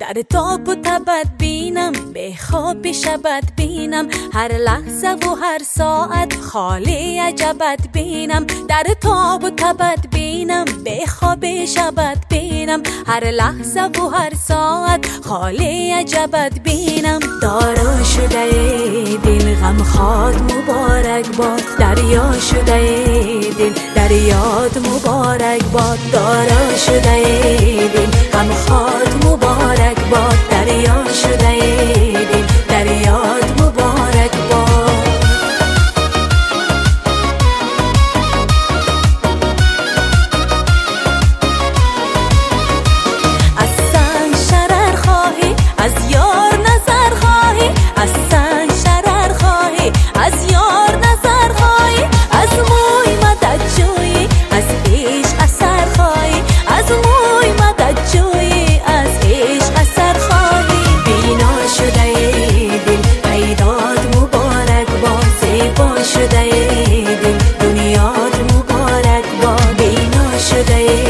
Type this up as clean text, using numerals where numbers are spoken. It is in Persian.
در تاب و تبت بینم، به خواب شبت بینم، هر لحظه و هر ساعت خالی عجبت بینم. در تاب و تبت بینم، به خواب شبت بینم، هر لحظه و هر ساعت خالی عجبت بینم. دارا شده دل غم خواد مبارک باد، دریا شده دل دریاد مبارک باد. دارا شده دل غم خواد مبارک باد، دریا شده دل دریاد مبارک باد. از سنگ شرر خواهی، از یار نظر خواهی، از سنگ شرر خواهی، از یار نظر خواهی، از موی مدد جویی، از عشق اثر خواهی، از موی مدد جویی، از عشق اثر خواهی. بینا شده دل پیداد مبارک باد، زیبا شده دل دنیات مبارک باد. بینا شده